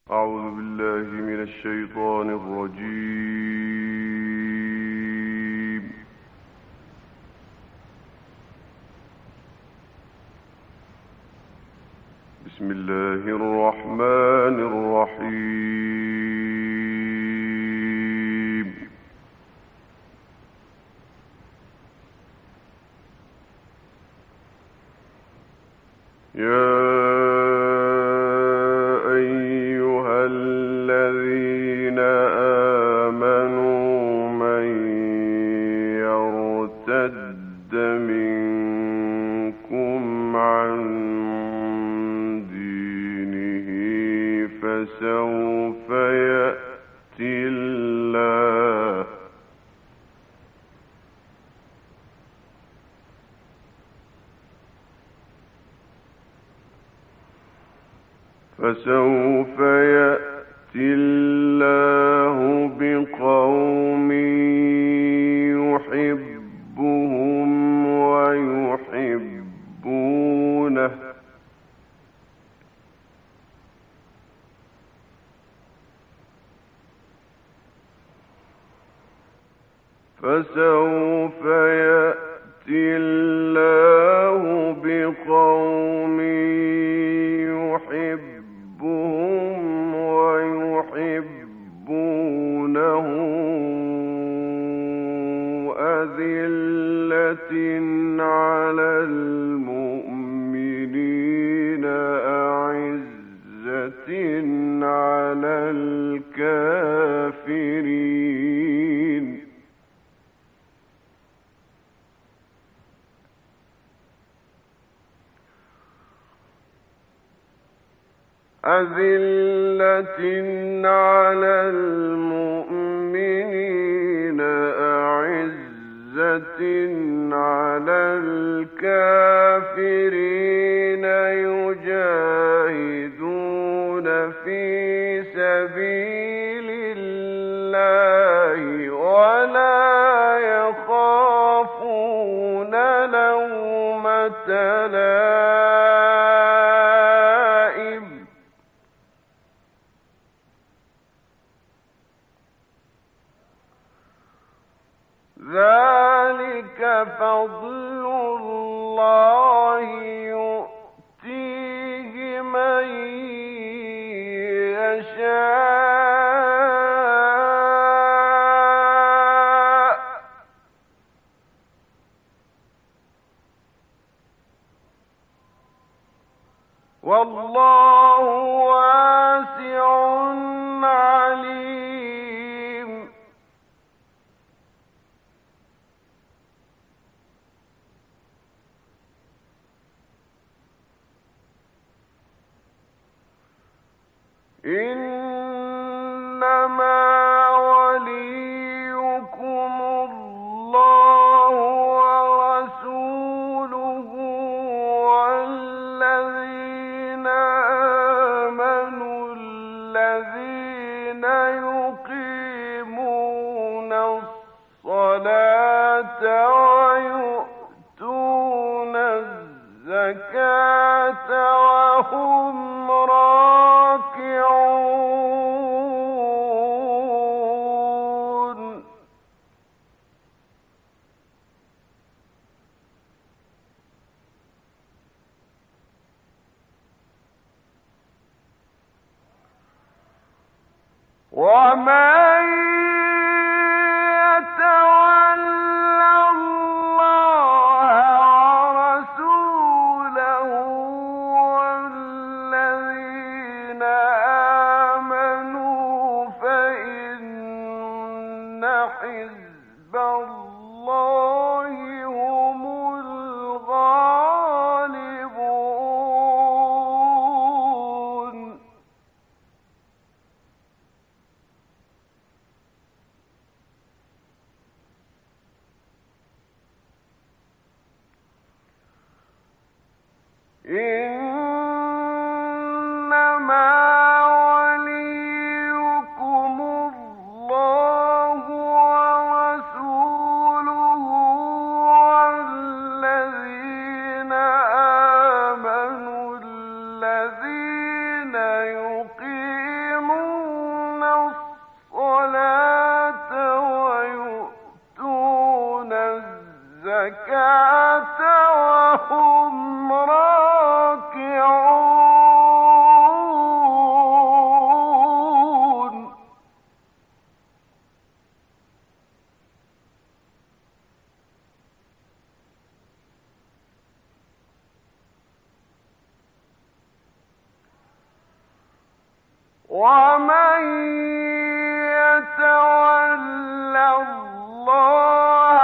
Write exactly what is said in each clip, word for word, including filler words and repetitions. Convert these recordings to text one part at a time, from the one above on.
أعوذ بالله من الشيطان الرجيم. بسم الله الرحمن الرحيم. يا فسوف يأتي الله فسوف يأتي الله بقوم يحبهم ويحبونه فسوف يأتي الله بقوم يحبهم ويحبونه أذلة على المؤمنين أعزة على الكافرين أذلة على المؤمنين أعزة على الكافرين يجاهدون في سبيل الله ولا يخافون لومة لائم ذلك فضل الله يؤتيه من يشاء والله واسع عليم. إنما وليكم الله ورسوله والذين آمنوا الذين يقيمون الصلاة ويؤتون الزكاة وهم راكعون. ومن يتول الله ورسوله والذين آمنوا فإن حزب الله هم الغالبون. إنما وليكم الله ورسوله والذين آمنوا الذين يقيمون الزكاة وهم راكعون ومن يتول الله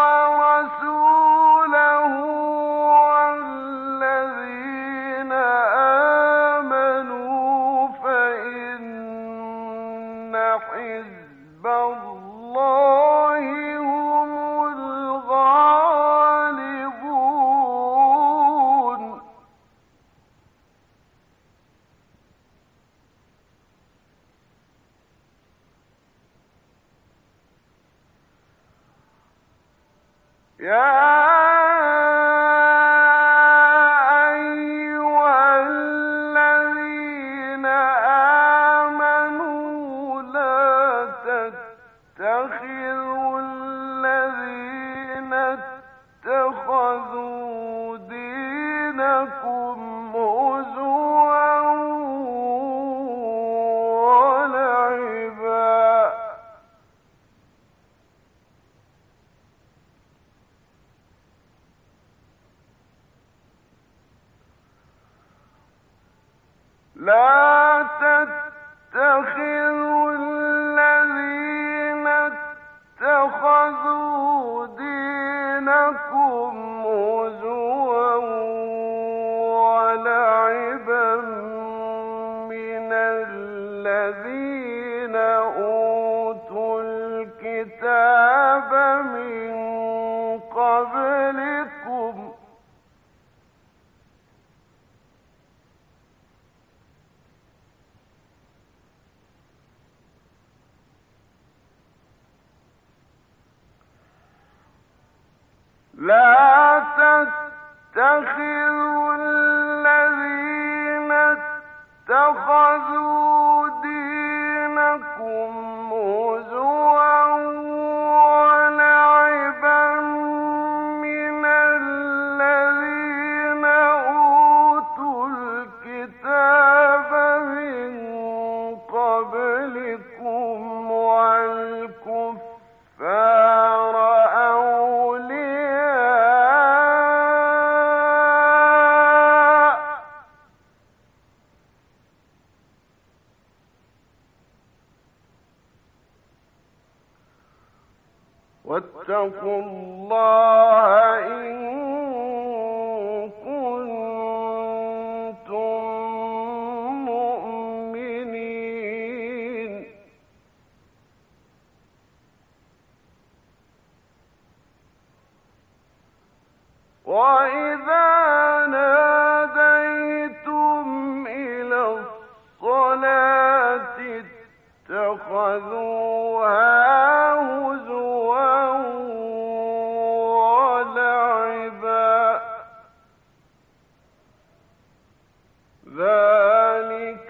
ورسوله والذين آمنوا فإن حزب الله هم الغالبون يا أيها الذين آمنوا لا تتخذوا الذين اتخذوا دينكم هزوا ولعبا لا تتخذوا الذين اتخذوا دينكم هزوا ولعبا من الذين أوتوا الكتاب من قبلكم لا تتخذوا الذين اتخذوا دينكم هزوا ولعبا من الذين أوتوا الكتاب من قبلكم والكفار واتقوا الله إن كنتم مؤمنين وإذا ناديتم إلى الصلاة اتخذوها ذلك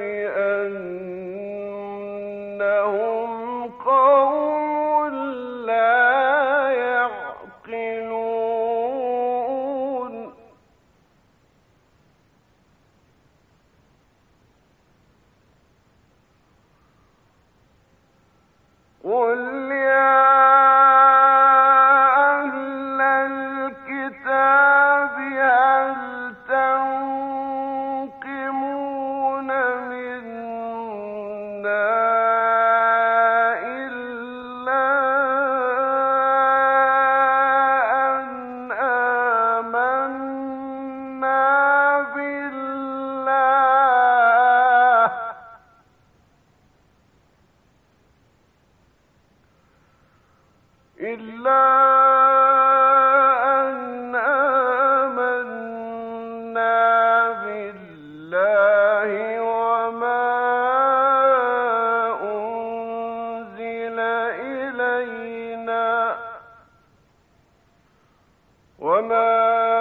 بأنهم قوم لا يعقلون قل يا أهل الكتاب هل تنقمون منا إلا أن آمنا بالله إلا أن آمنا بالله وما أنزل إلينا وما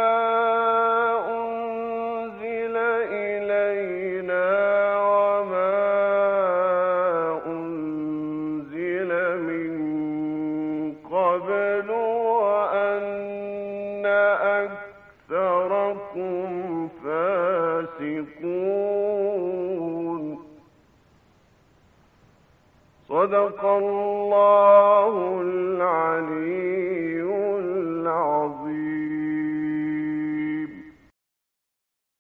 أنزل إلينا وما أنزل من قبل وأن يشركون. صدق الله